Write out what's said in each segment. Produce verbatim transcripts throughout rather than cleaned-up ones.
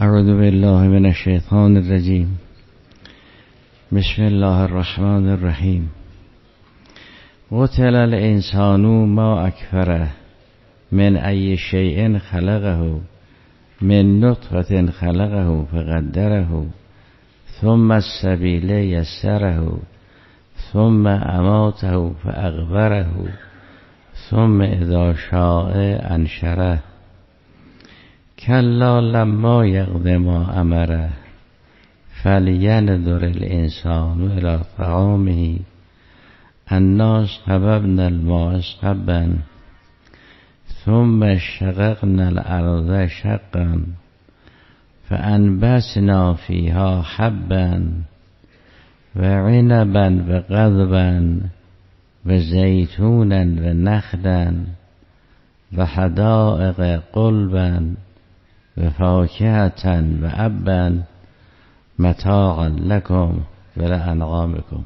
اعوذ بالله من الشیطان الرجیم. بسم الله الرحمن الرحیم. قتل الانسان ما اکفره من ای شیء خلقه من نطفة خلقه فقدره ثم السبیل یسره ثم اماته فاقبره ثم اذا شاء انشره کلا لما یقض ما امره فلینظر الانسان الی طعامه انا صببنا الماء صبا ثم شققنا الارض شقا فانبتنا فیها حبا وعنبا وقضبا وزیتونا ونخلا وحدائق غلبا وفاکهة وابا متاعا لکم ولانعامکم.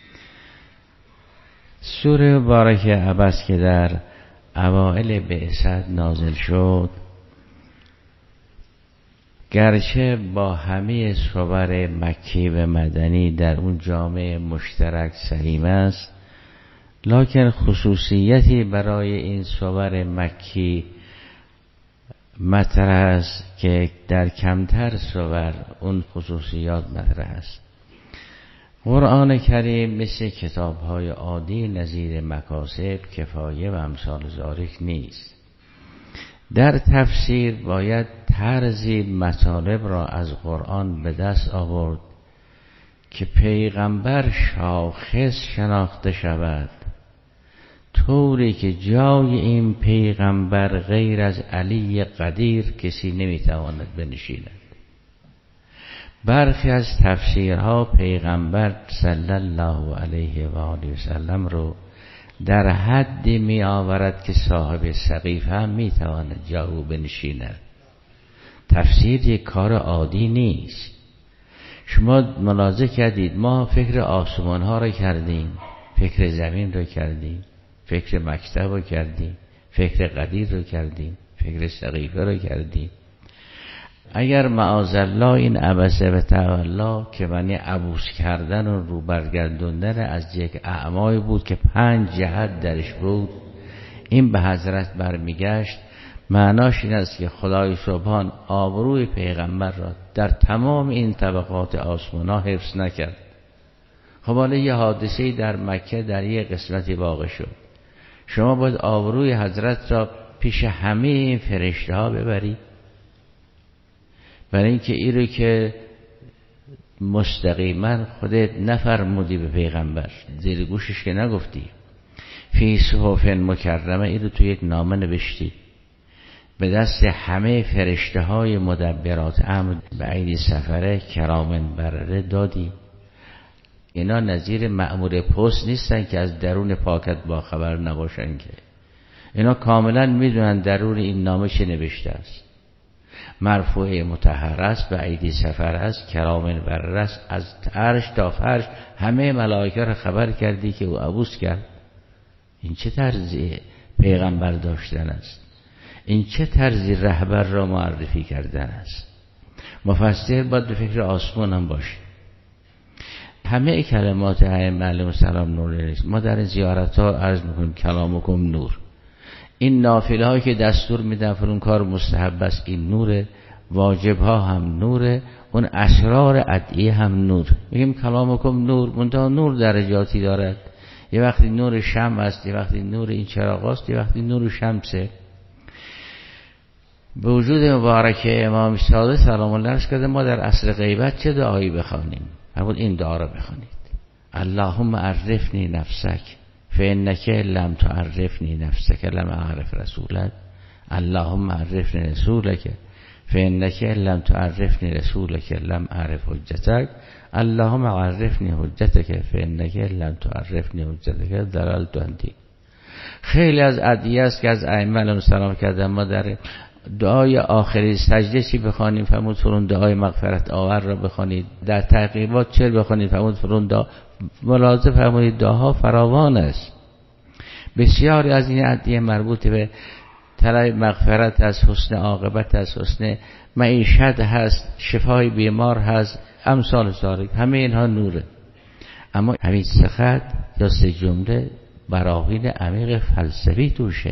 سوره مبارکه عبس که در اوائل بعثت نازل شد، گرچه با همه صور مکی و مدنی در اون جامعه مشترک سهیم است، لکن خصوصیتی برای این صور مکی مطرح است که در کمتر صور اون خصوصیات مطرح است. قرآن کریم مثل کتاب‌های عادی نظیر مکاسب، کفایه و امثال ذالک نیست. در تفسیر باید طرزی مطالب را از قرآن به دست آورد که پیغمبر شاخص شناخته شود، طوری که جای این پیغمبر غیر از علی قدیر کسی نمیتواند بنشیند. برخی از تفسیرها پیغمبر صلی الله علیه و آله و سلم رو در حدی می آورد که صاحب سقیفه هم می تواند جا او بنشیند. تفسیر یک کار عادی نیست. شما ملاحظه کردید ما فکر آسمان ها رو کردیم، فکر زمین رو کردیم، فکر مکتب رو کردیم، فکر قدیر رو کردیم، فکر سقیفه رو کردیم. اگر معاذالله این عبسه و تولا که معنی عبوس کردن و رو برگردوندن از یک اعمای بود که پنج جهت درش بود، این به حضرت برمیگشت، معناش این است که خدای سبحان آبروی پیغمبر را در تمام این طبقات آسمان ها حفظ نکرد. خب حالا یه حادثه‌ای در مکه در یه قسمتی واقع شد، شما باید آبروی حضرت را پیش همه این فرشته ها ببری، برای اینکه این رو که مستقیما خودت نفرمودی به پیغمبر، زیر گوشش که نگفتی، فی صحف مکرمه، این رو تو یک نامه نوشتی، به دست همه فرشته های مدبرات امر به ایدی سفره کرام برره دادی. اینا نظیر مأمور پست نیستن که از درون پاکت با خبر نباشن، که اینا کاملا میدونن درون این نامه چه نوشته است. مرفوع مطهر است، به ایدی سفر است، کرام برره است، از عرش تا فرش همه ملائکه را خبر کردی که او عبوس کرد. این چه طرزی پیغمبر داشتن است؟ این چه طرزی رهبر را معرفی کردن است؟ مفسر باید به فکر آسمان هم باشه. همه کلمات ائمه علیهم السلام نور نیست. ما در زیارت ها عرض میکنیم کلامکم نور. این نافله هایی که دستور میدن فرون کار مستحب است، این نوره. واجب ها هم نوره. اون اسرار ادعیه هم نور. میگیم کلامکم نور، منتها نور درجاتی دارد. یه وقتی نور شمع است، یه وقتی نور این چراغ است، یه وقتی نور شمسه. به وجود مبارک امام صادق سلام الله علیه کرده ما در عصر غیبت چه دعایی بخوانیم؟ فرمود این دعا را بخوانید: اللهم عرفنی نفسک فانک لم تعرفنی نفسک لم اعرف رسولک. اللهم عرفنی رسولک فانک لم تعرفنی رسولک لم اعرف حجتک. اللهم عرفنی حجتک فانک لم تعرفنی حجتک ضللت عندی. خیلی از ادعیه است که از ائمه علیهم السلام کردن. ما در دعای آخری سجده چی بخوانیم؟ فرمود فرون دعای مغفرت آور را بخوانید. در تحقیقات چه بخوانید؟ فرمود فرون دعا. ملاحظه فرمودید دعاها فراوان است. بسیاری از این ادعیه مربوط به طلب مغفرت هست، حسن عاقبت هست، حسن معیشت هست، شفای بیمار هست، امثال ذالک، همه اینها نوره. اما همین سه خط یا سه جمله براهین عمیق فلسفی توشه.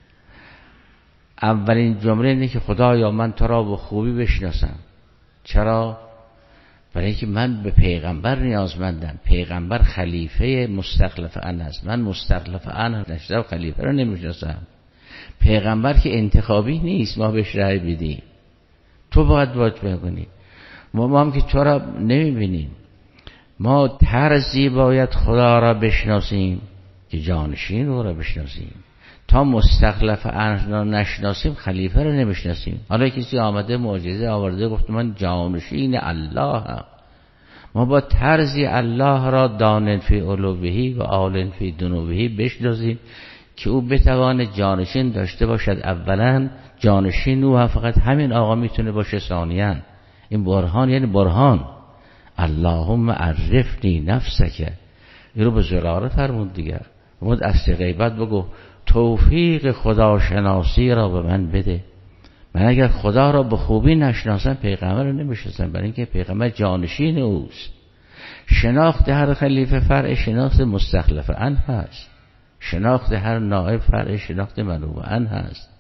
اولین جمله اینه که خدایا من تو را به خوبی بشناسم. چرا؟ برای اینکه من به پیغمبر نیازمندم. پیغمبر خلیفه مستخلف عنه است، من مستخلف عنه نشدم، خلیفه رو نمیشناسم. پیغمبر که انتخابی نیست ما بهش رأی بدیم، تو باید باید بکنی. ما, ما هم که تو را نمیبینیم. ما طرزی باید خدا را بشناسیم که جانشین او را بشناسیم. تا مستخلف عنه را نشناسیم خلیفه رو نمیشناسیم. حالا کسی آمده معجزه آورده گفت من جانشین الله هم. ما با طرزی الله را دانن فی علوهی و عالن فی دنوهی بشناسیم که او بتوانه جانشین داشته باشد. اولا جانشین او فقط همین آقا میتونه باشه. ثانیاً این برهان یعنی برهان. اللهم عرفنی نفسک، این رو به زراره فرمود دیگر. بود از غیبت بگو توفیق خدا شناسی را به من بده. من اگر خدا را به خوبی نشناسم پیغمبر رو نمیشناسم، برای اینکه پیغمبر جانشین اوست. شناخت هر خلیفه فرع شناخت مستخلف عنه هست. شناخت هر نائب فرع شناخت منوب عنه هست.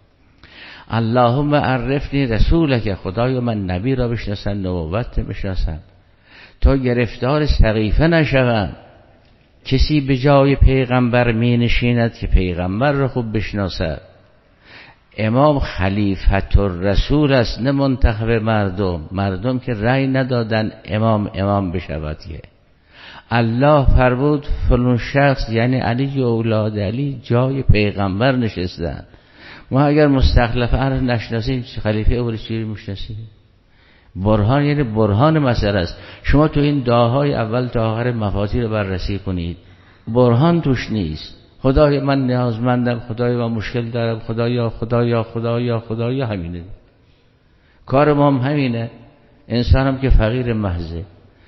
اللهم عرفنی رسولک، خدایا من نبی را بشناسم، نبوت بشناسم تا گرفتار سقیفه نشوم. کسی به جای پیغمبر می نشیند که پیغمبر را خوب بشناسد. امام خلیفت الرسول است، نه منتخب مردم. مردم که رأی ندادن امام امام بشود. که الله فرمود فلان شخص یعنی علی و اولاد علی جای پیغمبر نشستن. ما اگر مستخلف عنه نشناسیم خلیفه او رو چی میشناسیم؟ برهان یعنی برهان مسئله است. شما تو این دعاهای اول تا آخر مفاتی رو بررسی کنید، برهان توش نیست. خدای من نیازمندم، خدای من مشکل دارم، خدایا خدایا خدایا خدایا، همینه کار ما هم همینه. انسان هم که فقیر محضه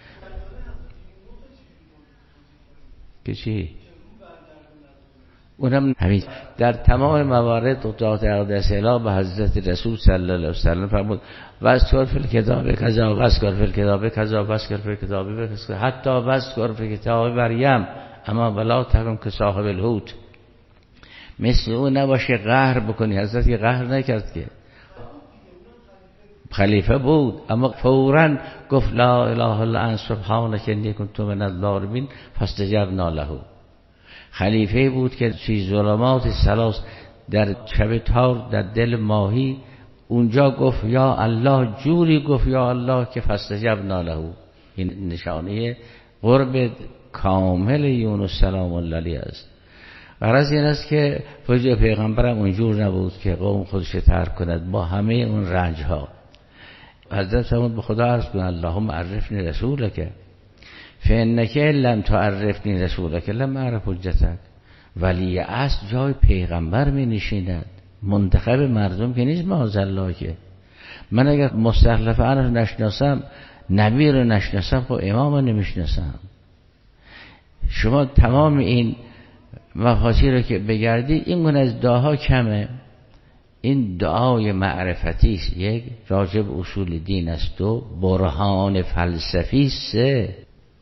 که چی؟ اونم همین در تمام موارد قطعات اقدس اله به حضرت رسول صلی الله علیه وسلم فرمود واذکر فی الکتاب کذا واذکر فی الکتاب کذا واذکر فی الکتاب کذا حتی واذکر فی کتاب مریم اما ولا تکن که صاحب الحوت. مثل اون نباشه قهر بکنی. حضرت که قهر نکرد، که خلیفه بود اما فوراً گفت لا اله الا انت سبحانک انی کنت من الظالمین فاستجبنا له. خلیفه بود که فی ظلمات ثلاث در شب تار در دل ماهی اونجا گفت یا الله، جوری گفت یا الله که فاستجبنا له. این نشانه قرب کامل یونس سلام الله علیه است. غرض این است که فوج پیغمبرم اونجور نبود که قوم خودش ترک کند با همه اون رنج ها. حضرت فرمود به خدا عرض کن اللهم عرفنی رسولک فانک لم تعرفنی رسولک لم اعرف حجتک. ولی اصل جای پیغمبر می نشیند، منتخب مردم که نیست. معاذالله که من اگر مستخلف عنه نشناسم، نبی رو نشناسم، خب امام رو نمیشناسم. شما تمام این مفاصیل رو که بگردید این گونه از دعاها کمه. این دعای معرفتی است، یک راجب اصول دین است، دو برهان فلسفی است، سه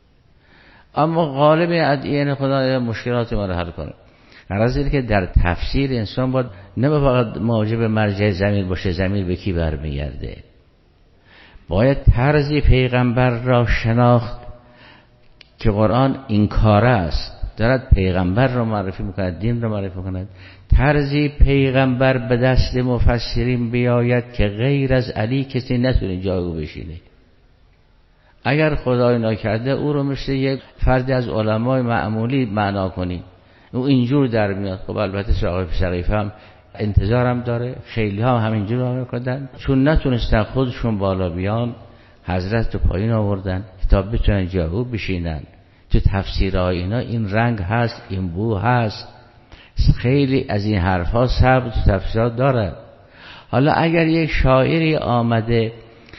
اما غالب ادعیان خدا مشکلات ما رو حل کنه. غرض اینه که در تفسیر انسان باید نه فقط موجب مرجع ضمیر باشه، ضمیر به کی برمیگرده. باید طرزی پیغمبر را شناخت که قرآن این کاره است، دارد پیغمبر را معرفی میکند، دین را معرفی میکند. طرزی پیغمبر به دست مفسرین بیاید که غیر از علی کسی نتونه جای او بشینه. اگر خدای نکرده او رو مثل یک فرد از علمای معمولی معنا کنی، او اینجور در میاد. خب البته صاحب سقیفه هم انتظارم داره، خیلی ها همینجور عمل کردن، چون نتونستن خودشون بالا بیان حضرت رو پایین آوردن کتاب بتونن جای او بشینن. تو تفسیرهای اینا این رنگ هست، این بو هست، خیلی از این حرف ها سبب تو تفسیرات داره. حالا اگر یک شاعری آمده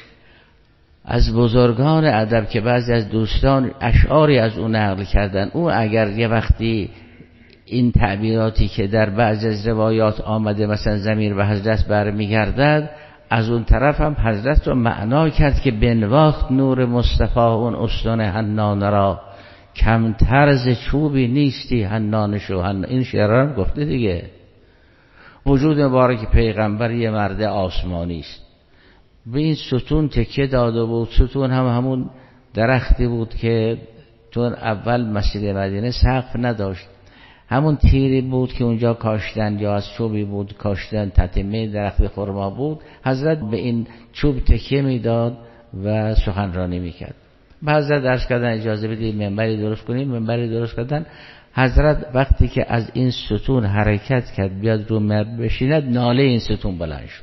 از بزرگان ادب که بعضی از دوستان اشعاری از اون نقل کردن، او اگر یه وقتی این تعبیراتی که در بعض از روایات آمده مثلا ضمیر به حضرت برمیگردد، از اون طرف هم حضرت رو معنا کرد که بنواخت نور مصطفی اون استون حنان را، کم طرز چوبی نیستی حنانشو. حن... این شعر هم گفته دیگه. وجود مبارک پیغمبر یه مرد آسمانی است. به این ستون تکیه داده بود. ستون هم همون درختی بود که چون اول مسجد مدینه سقف نداشت، همون تیری بود که اونجا کاشتن، یا از چوبی بود کاشتن، تتمه درخت خرما بود. حضرت به این چوب تکیه میداد و سخنرانی میکرد. به حضرت درس کردن اجازه بدید منبری درست کنیم، منبری درست کردن. حضرت وقتی که از این ستون حرکت کرد بیاد رو منبر بشیند، ناله این ستون بلند شد.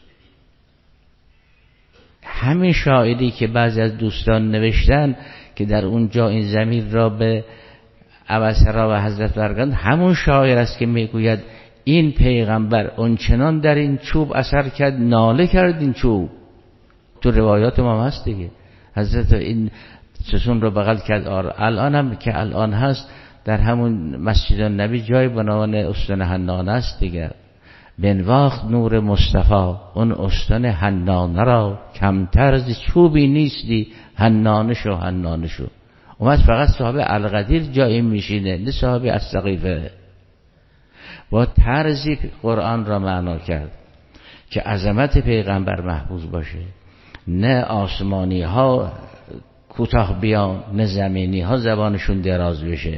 همین شاعری که بعضی از دوستان نوشتن که در اونجا این ضمیر را به ابوسرا و حضرت برگرداند، همون شاعر است که میگوید این پیغمبر اونچنان در این چوب اثر کرد ناله کرد این چوب. تو روایات ما هست دیگه. حضرت این ستون رو بغل کرد. آره الان هم که الان هست در همون مسجد النبی جای بناون استون حنان است دیگه. بنواخت نور مصطفی اون استون حنان را، کمتر از چوبی نیستی حنانشو حنانشو. اومد فقط صاحب القدیر جایی میشینه، نه صاحب السقیفه. با طرزی قرآن را معنا کرد که عظمت پیغمبر محفوظ باشه، نه آسمانی ها کوتاه بیان، نه زمینی ها زبانشون دراز بشه.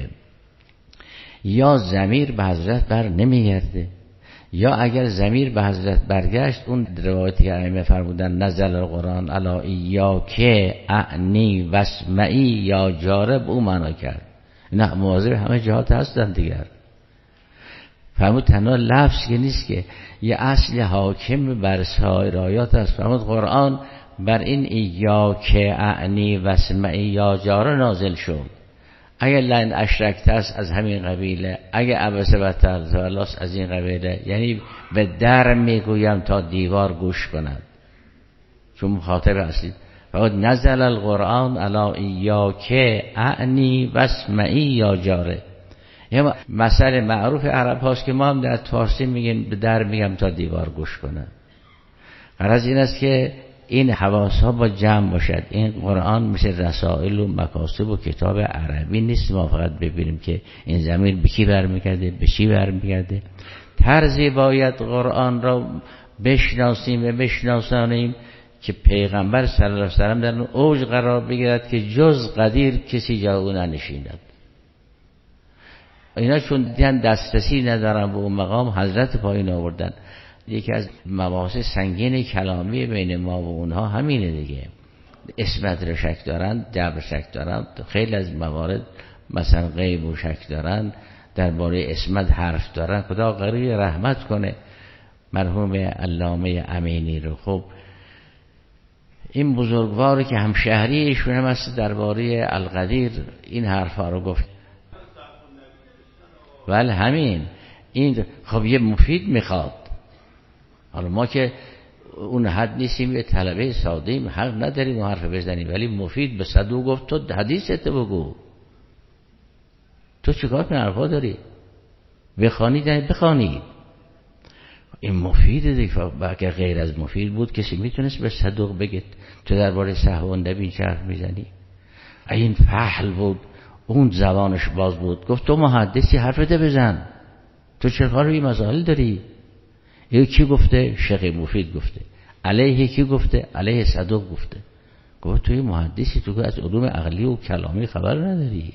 یا ضمیر به حضرت بر نمیگرده، یا اگر ضمیر به حضرت برگشت، اون روایتی که ائمه فرمودن نزل القرآن علی یا که اعنی واسمعی یا جارب، او معنا کرد. نه مواظب همه جهات هستن دیگر. فرمود تنها لفظ که نیست که یه اصل حاکم بر سایر آیات است. فرمود قرآن بر این یا که اعنی واسمعی یا جارب نازل شد. اگر لئن اشرکت است از همین قبیله، اگر عبس و تولس از این قبیله. یعنی به در میگویم تا دیوار گوش کند، چون مخاطب اصلی. فقط نزل القرآن علی یا که اعنی واسمعی یا جاره. یه مسئله معروف عرب هاست که ما هم در فارسی میگیم به در میگم تا دیوار گوش کند. غرض این است که این حواس ها با جمع باشد. این قرآن مثل رسائل و مکاسب و کتاب عربی نیست ما فقط ببینیم که این ضمیر به کی برمیگرده به چی برمیگرده. طرزی باید قرآن را بشناسیم و بشناسانیم که پیغمبر صلی الله علیه و سلم در اون اوج قرار بگیرد که جز قدیر کسی جا او ننشیند. اینا چون دیدن دسترسی ندارن به اون مقام، حضرت پایین آوردن. یکی از مباحث سنگین کلامی بین ما و اونها همینه دیگه. اسمت رو شک دارن، جبر شک دارن، خیلی از موارد مثلا غیب و شک دارن، درباره اسمت حرف دارن. خدا غریب رحمت کنه مرحوم علامه امینی رو. خب این بزرگواری که همشهری ایشون هم است درباره القدیر این حرفا رو گفت. ولی همین این خب یه مفید میخواد. حالا ما که اون حد نیستیم، یه طلبه ساده‌ایم، حق نداریم اون حرف بزنیم، ولی مفید به صدو گفت تو حدیثت بگو. تو چیکار کنی حرفا داری؟ بخوانی بخوانی. این مفیده دیگه. اگر غیر از مفید بود کسی میتونست به صدوق بگه تو درباره صحابه و نبی چه حرف میزنی؟ این فحل بود، اون زبانش باز بود، گفت تو محدثی حرفت بزن، تو چه کار این مسائل داری؟ یکی گفته شیخ مفید گفته، علیه کی گفته؟ علیه صدوق گفته. گفت توی محدثی، تو از علوم عقلی و کلامی خبر نداری.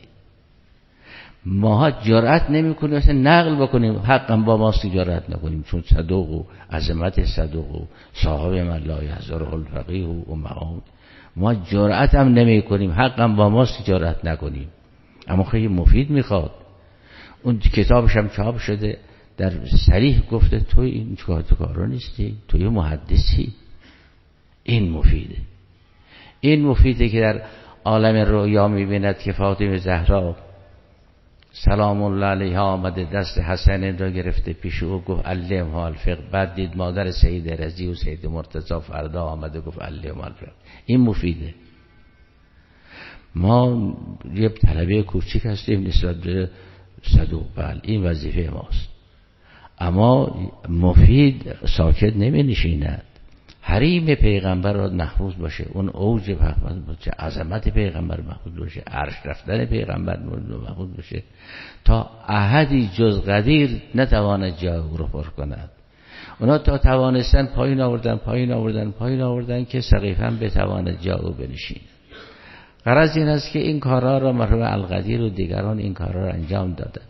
ما جرأت نمی‌کنیم مثلا نقل بکنیم، حقا با ماست جرأت نکنیم، چون صدوق و عظمت صدوق و صاحب من لا یحضره الفقیه و مقام، ما جرأت هم نمی‌کنیم، حقا با ماست جرأت نکنیم. اما خیلی مفید میخواد. اون کتابش هم چاپ شده، در صریح گفته تو این کار تو کارو نیستی، تو یه محدثی. این مفیده. این مفیده که در عالم رؤیا میبیند که فاطمه زهرا سلام الله علیها آمده دست حسن را گرفته پیش او گفت علمها الفقه. بعد دید مادر سید رضی و سید مرتضی فردا آمده گفت علمها الفقه. این مفیده. ما یه طلبه کوچیک هستیم نسبت به صدوق، بله این وظیفه ماست. اما مفید ساکت نمی نشیند، حریم پیغمبر را محفوظ باشه، اون اوج محفوظ باشه، عظمت پیغمبر محفوظ باشه، عرش رفتن پیغمبر محفوظ باشه، تا احدی جز قدیر نتواند جای او را پر کند. اونا تا توانستن پایین آوردن پایین آوردن پایین آوردن که سقیفاً بتواند جای او بنشیند. غرض این است که این کارها را مرحوم القدیر و دیگران این کارها را انجام دادن.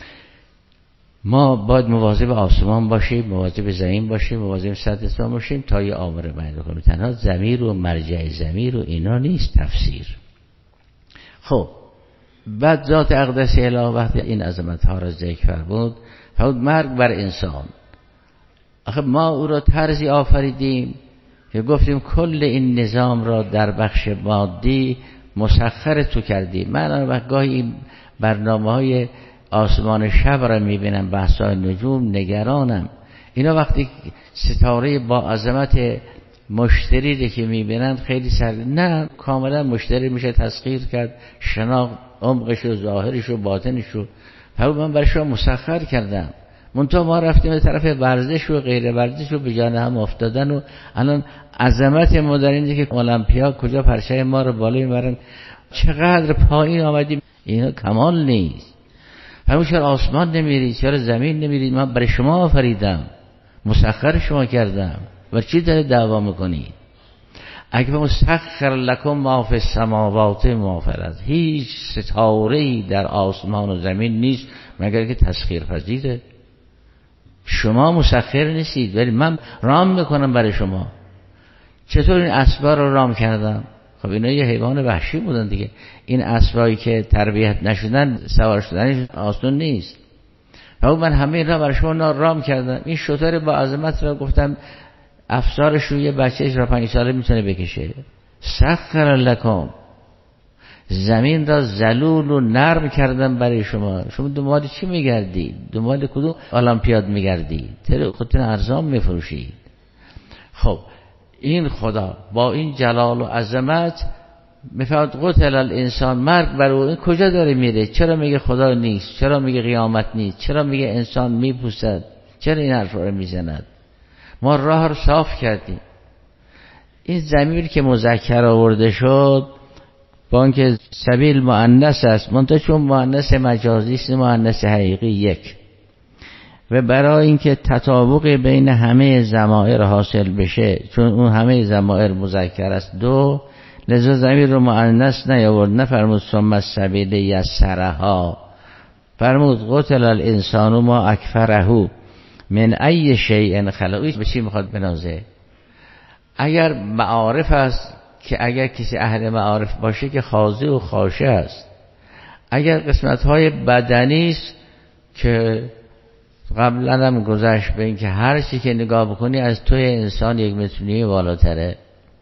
ما باید مواظب آسمان باشیم، مواظب زمین باشیم، مواظب صدرستان باشیم تا یه آمر بیان کنیم. تنها ضمیر و مرجع ضمیر و اینا نیست تفسیر. خب بعد ذات اقدس الهی وقتی این عظمت ها را ذکر فرمود، فرمود مرگ بر انسان. آخه ما او را طرزی آفریدیم که گفتیم کل این نظام را در بخش مادی مسخر تو کردیم. من وقت گاهی این برنامه های آسمان شب را میبینم، بحثای نجوم، نگرانم. اینا وقتی ستاره با عظمت مشتری که میبینن خیلی سر نه، کاملا مشتری میشه تسخیر کرد، شناخت عمقش و ظاهرش و باطنش رو من برای شما مسخر کردم. منتها ما رفتیم به طرف ورزش و غیر ورزش و به جان هم افتادن و الان عظمت مدرنی که المپیا کجا پرچم ما رو بالا میبرن، چقدر پایین آمدیم. اینا کمال نیست. همون چرا آسمان نمیرید، چرا زمین نمیرید؟ من برای شما آفریدم، مسخر شما کردم و چی داره دعوا میکنید؟ اگه مسخر لکم ما فی السماوات ما فی الارض، هیچ ستاره‌ای در آسمان و زمین نیست مگر که تسخیر پذیره. شما مسخر نیستید ولی من رام میکنم برای شما. چطور این اسبا رو رام کردم؟ خب اینا یه حیوان وحشی بودن دیگه. این اسبایی که تربیت نشدن سوار شدن آسون نیست. و من همه اینا برای شما رام کردم. این شتر با عظمت را گفتم افسارش رو یه بچهش را پنج ساله میتونه بکشه. سخر لکم، زمین را ذلول و نرم کردم برای شما. شما دنبال چی میگردید؟ دنبال کدوم المپیاد میگردید؟ تر خودتون ارزان میفروشید. خب این خدا با این جلال و عظمت میفرماد قتل الانسان، مرگ بر او. این کجا داره میره؟ چرا میگه خدا نیست؟ چرا میگه قیامت نیست؟ چرا میگه انسان میپوسد؟ چرا این حرف رو میزند؟ ما راه رو صاف کردیم. این ضمیر که مذکر آورده شد با اینکه سبیل مؤنث است، منتها چون مؤنث مجازی است مؤنث حقیقی یک، و برای اینکه تطابق بین همه ضمائر حاصل بشه، چون اون همه ضمائر مذکر است دو، لذا ضمیر رو مؤنث نیاورد. نفرمود ثم السبیل یسرها، فرمود قتل الانسان ما اکفره من ای شیء خلق. به چی میخواد بنازه؟ اگر معارف است که اگر کسی اهل معارف باشه که خاضع و خاشع است. اگر قسمت های بدنی است که قبلا هم گذشت به این که هر چی که نگاه بکنی از توی انسان یک متریه بالاتره.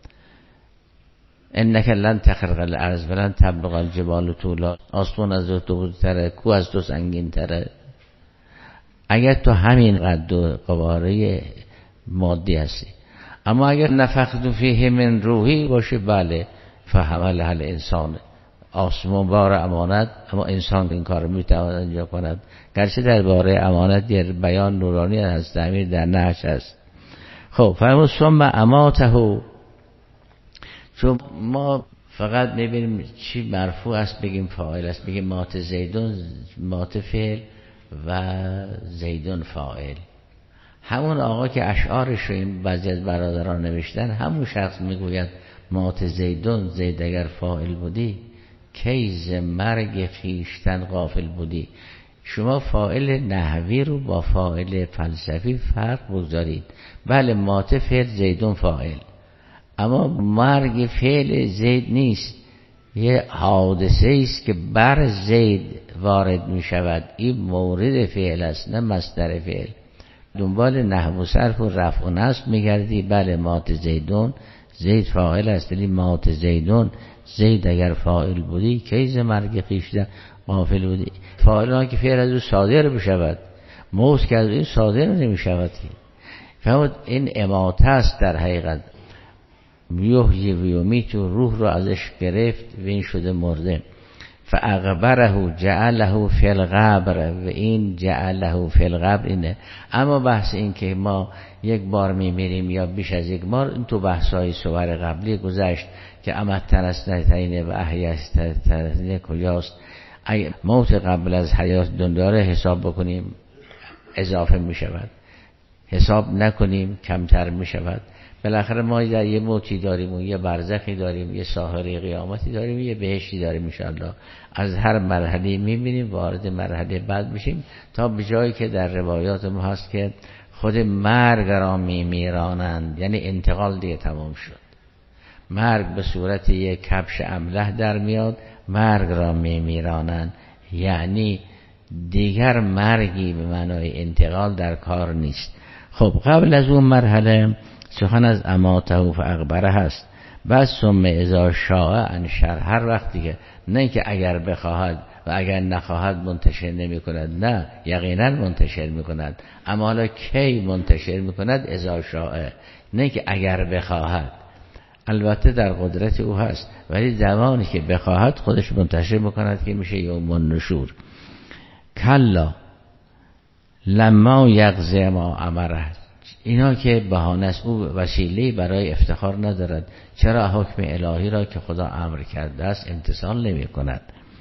انک لن تخرق الارض ولن تبلغ الجبال طولا، آسمان از تو بزرگتره، کو از تو سنگین تره. اگر تو همین قد و قواره مادی هستی، اما اگر نفخت فیه من روحی باشه، بله فحملها الانسان، آسمان بار امانت، اما انسان این کار میتواند انجام کند. گرچه درباره امانت در بیان نورانی هست، تعمیر در نهش هست. خب فرمود ثم اماته، چون ما فقط میبینیم چی مرفوع است بگیم فاعل است، بگیم مات زیدون، مات فعل و زیدون فاعل. همون آقا که اشعارش رو این بعضی از برادران نوشتن، همون شخص میگوید مات زیدون، زید اگر فاعل بودی کیز مرگ خیشتن غافل بودی. شما فاعل نحوی رو با فاعل فلسفی فرق بگذارید. بله مات فعل، زیدون فاعل، اما مرگ فعل زید نیست، یه حادثه است که بر زید وارد می شود. این مورد فعل است نه مصدر فعل. دنبال نحو و صرف و رفع و نصب میگردی. بله مات زیدون، زید فاعل است، ولی مات زیدون، زید اگر فاعل بودی کیز مرگ خیشتن غافل بودی. فاعل ها که فعل از او صادر بشود، موت که از این صادر نمی شود. فهمت این اماته است در حقیقت. یحیی و یمیت، روح رو ازش گرفت و این شده مرده. فاغبره جعله فی القبر، و این جعله فی القبر اینه. اما بحث این که ما یک بار میمیریم یا بیش از یک بار، این تو بحث‌های صور قبلی گذشت که امتن اثنتین و احیاستین کجاست. اگه موت قبل از حیات دنیاره حساب بکنیم اضافه می شود، حساب نکنیم کمتر می شود. بالاخره ما در یه موتی داریم و یه برزخی داریم، یه ساحره قیامتی داریم، یه بهشتی داریم انشاءالله. از هر مرحله می بینیم وارد مرحله بعد میشیم تا به جایی که در روایات ما هست که خود مرگ را می میرانند، یعنی انتقال دیگه تمام شد. مرگ به صورت یک کبش املح در میاد، مرگ را می میرانند، یعنی دیگر مرگی به معنای انتقال در کار نیست. خب قبل از اون مرحله سخن از اماته فاغبره هست. بعد ثم اذا شاء انشر، هر وقتی که نه که اگر بخواهد و اگر نخواهد منتشر نمی کند، نه یقینا منتشر می کند. اما حالا کی منتشر می کند؟ اذا شاء، نه که اگر بخواهد، البته در قدرت او هست، ولی زمانی که بخواهد خودش منتشر میکند که میشه یوم النشور. کلا لما یقضی ما امره، اینا که بهانه است، او وسیله برای افتخار ندارد. چرا حکم الهی را که خدا امر کرده است امتثال نمی کند؟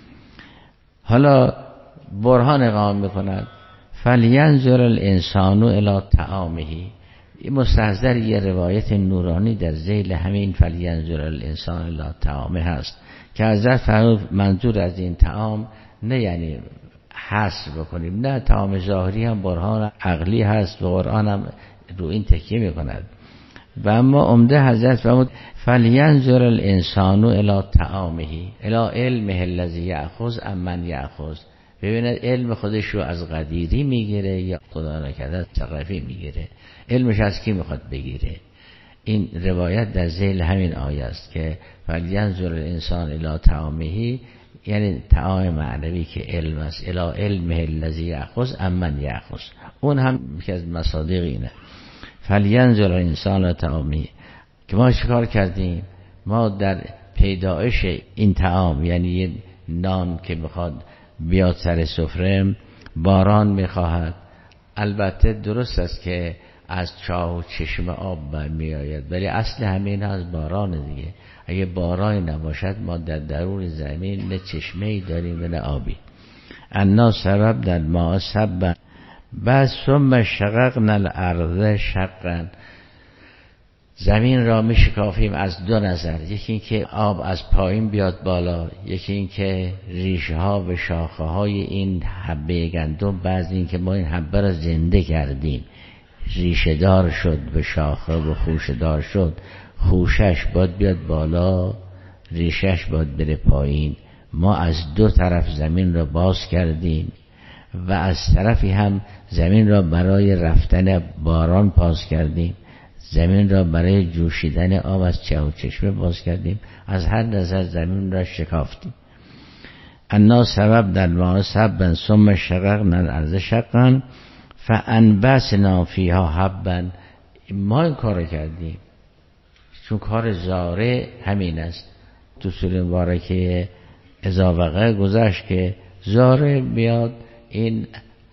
حالا برهان اقامه میکند فلینظر الانسان الی طعامه. این مستحضر یه روایت نورانی در ذیل همین فلینظر الانسان الی طعامه هست که حضرت فرمود منظور از این طعام نه یعنی حصر بکنیم، نه، طعام ظاهری هم برهان عقلی هست و قرآن هم رو این تکیه میکند. و اما عمده حضرت فرمود فلینظر الانسان الی طعامه الی علمه الذی یأخذ امن یأخذ. ببیند علم خودش رو از قدیری میگیره یا خدا نکرده ثقفی میگیره، علمش از کی میخواد بگیره. این روایت در ذیل همین آیه است که فلینظر الانسان الی طعامه، یعنی طعام معنوی که علم است، الی علمه الذی یأخذ امن یأخذ. اون هم که از مصادیق اینه فلینظر الانسان الی طعامه. که ما چیکار کردیم؟ ما در پیدایش این طعام، یعنی یه نان که میخواد بیاد سر سفره، باران میخواهد. البته درست است که از چاه و چشم آب برمی آید، ولی اصل همین از باران دیگه. اگه باران نباشد ما در درون زمین نه چشمه‌ای داریم و نه آبی. انا سبب در ما سبب بعد ثم شققنا الارض شقا. زمین را می شکافیم از دو نظر، یکی این که آب از پایین بیاد بالا، یکی این که ریشه ها و شاخه های این حبه گندم، بعضی این که ما این حبه را زنده کردیم، ریشه دار شد و شاخه و خوشه دار شد، خوشش باید بیاد بالا، ریشش باید بره پایین. ما از دو طرف زمین را باز کردیم و از طرفی هم زمین را برای رفتن باران باز کردیم، زمین را برای جوشیدن آب از چاه و چشمه باز کردیم. از هر نظر زمین را شکافتیم. انا سبب در ما سببا ثم شققنا الارض شقا فانبتنا فیها حبا. ما این کار کردیم چون کار زاره همین است. تو سوره مبارکه اذا وقع گذشت که زاره میاد این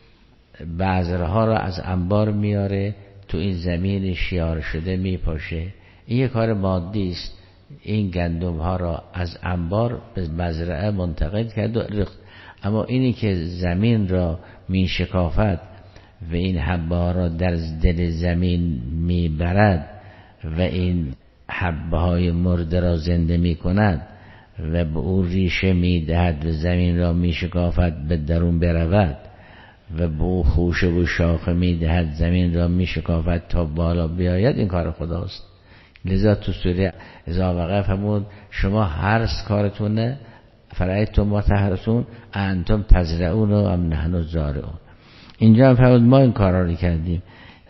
بذرها را از انبار میاره تو این زمین شیار شده میپاشه. این یه کار مادی است. این گندم ها را از انبار به مزرعه منتقل کرد و ریخت. اما اینی که زمین را می شکافت و این حبه را در دل زمین میبرد و این حبه های مرده را زنده می کند و به او ریشه می دهد و زمین را می شکافت به درون برود و به او خوشه و شاخه می دهد زمین را می شکافت تا بالا بیاید، این کار خداست. لذا تو سوره اذا وقع فرمود شما هرس کارتونه، فرایتم و تحرسون انتم تزرعون و ام نحن زارعون. اینجا فرمود ما این کارا رو کردیم.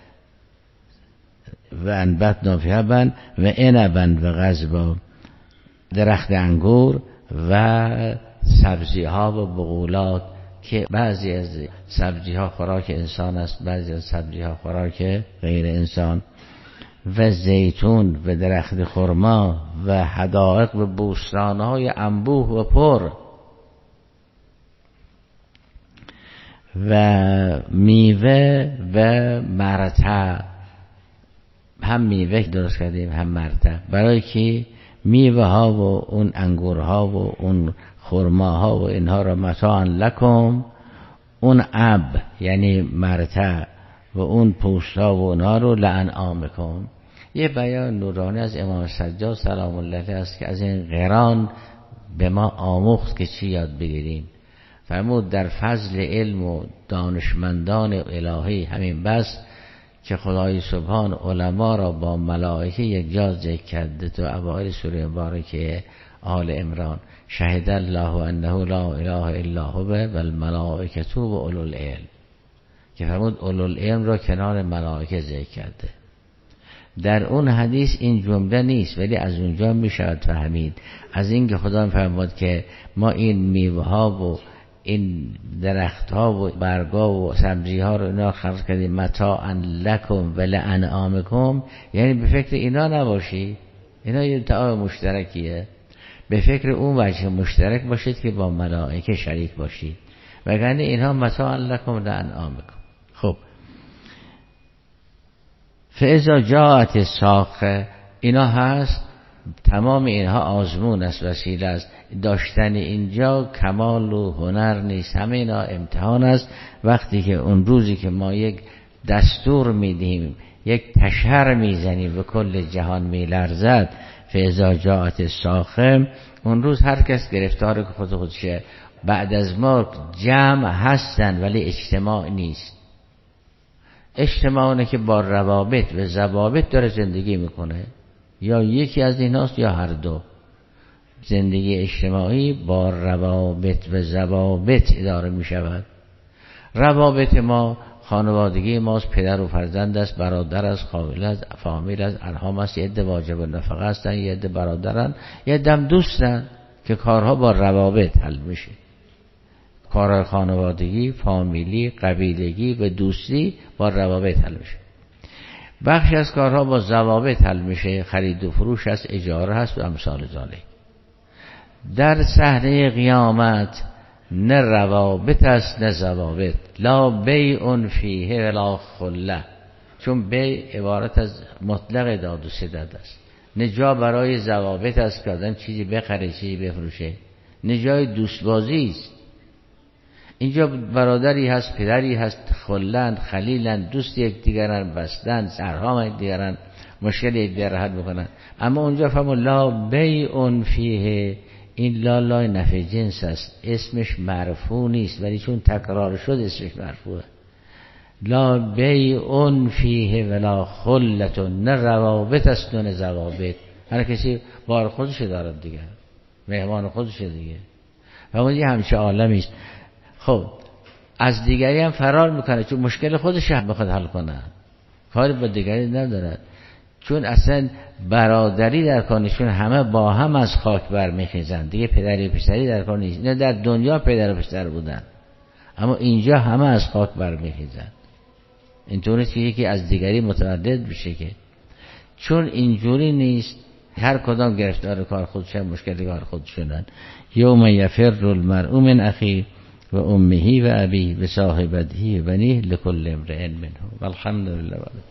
و انبتنا فیها بن و عنبا و قضبا، درخت انگور و سبزی ها و بقولات که بعضی از سبزی ها خوراک انسان است، بعضی از سبزی ها خوراک غیر انسان، و زیتون و درخت خرما و حدائق و بوستان های انبوه و پر. و میوه و مرتع، هم میوه درست کردیم هم مرتع، برای که میوه ها و اون انگورها و اون خرماها و اینها را متاعا لکم، اون عب یعنی مرتع و اون پوست ها و اونها رو لانعامکم. یه بیان نورانی از امام سجاد سلام الله علیه است که از این قران به ما آموخت که چی یاد بگیریم. فرمود در فضل علم و دانشمندان الهی همین بس که خدای سبحان علما را با ملائکه یک جا ذکر کرده. تو اوائل سوره مبارکه آل عمران شهد الله انه لا اله الا هو و الملائکه و اولو العلم، که فرمود اولو العلم را کنار ملائکه ذکر کرده. در اون حدیث این جمله نیست، ولی از اونجا میشود فهمید از این که خدا فرمود که ما این میوه ها و این درخت ها و برگا و سبزی ها رو اینا خلق کردیم متاعا لکم و لانعامکم، یعنی به فکر اینا نباشی، اینا یه تعام مشترکیه، به فکر اون وجه مشترک باشید که با ملائکه شریک باشید، وگرنه اینها متاعا لکم و لانعامکم. خب فاذا جاءت الساخه، اینا هست، تمام اینها آزمون است، وسیله است. داشتن اینجا کمال و هنر نیست، همه اینا امتحان است. وقتی که اون روزی که ما یک دستور میدیم، یک تشهر میزنیم و کل جهان میلرزد، فاذا جاءت الساخه، اون روز هر کس گرفتار که خود خودشه. بعد از ما جمع هستن ولی اجتماع نیست. اجتماعونه که با روابط و ضوابط داره زندگی میکنه، یا یکی از ایناست یا هر دو. زندگی اجتماعی با روابط و ضوابط اداره میشود. روابط ما خانوادگی ماست، پدر و فرزند است، برادر است، خواهر است، فامیل است، ارحام است، یه عده واجب النفقه هستن، یه عده برادرن، یه عده دوستن که کارها با روابط حل میشه. کار خانوادگی، فامیلی، قبیلگی و دوستی با روابط حل میشه. بخش از کارها با ضوابط حل میشه، خرید و فروش است، اجاره هست و امثال ذالک. در صحنه قیامت نه روابط است نه ضوابط، لا بیع فیه ولا خله، چون بیع عبارت از مطلق داد و ستد است. نه جا برای ضوابط است که آدم چیزی بخره چیزی بفروشه، نه جای دوست بازی است. اینجا برادری هست، پدری هست، خلند، خلیلند، دوست یکدیگرن، بستن، سرهام یکدیگرن، مشکل یکدیگر حل میکنن. اما اونجا فهم لا بیع فیه، این لا لای نفی جنس است، اسمش مرفوع نیست، ولی چون تکرار شد اسمش مرفوعه. لا بیع فیه ولا خلة، نه روابط است نه ضوابط. هر کسی بار خودش دارد دیگه، مهمان خودش دیگه، و یه همچه عالمی است. خب از دیگری هم فرار میکنه، چون مشکل خودش هم بخواد حل کنه، کاری با دیگری ندارد. چون اصلا برادری در کار نیست، چون همه با هم از خاک برمیخیزن دیگه. پدری پسری در کار نیست، نه در دنیا پدر و پسر بودن، اما اینجا همه از خاک برمیخیزن. اینطوری که یکی از دیگری متعدد بشه، که چون اینجوری نیست، هر کدام گرفتار کار خودشن، مشکل کار خودشونن. یوم یفر المرء من اخیه و امه و ابیه و صاحبته و بنیه لکل امرئ منهم والحمد لله.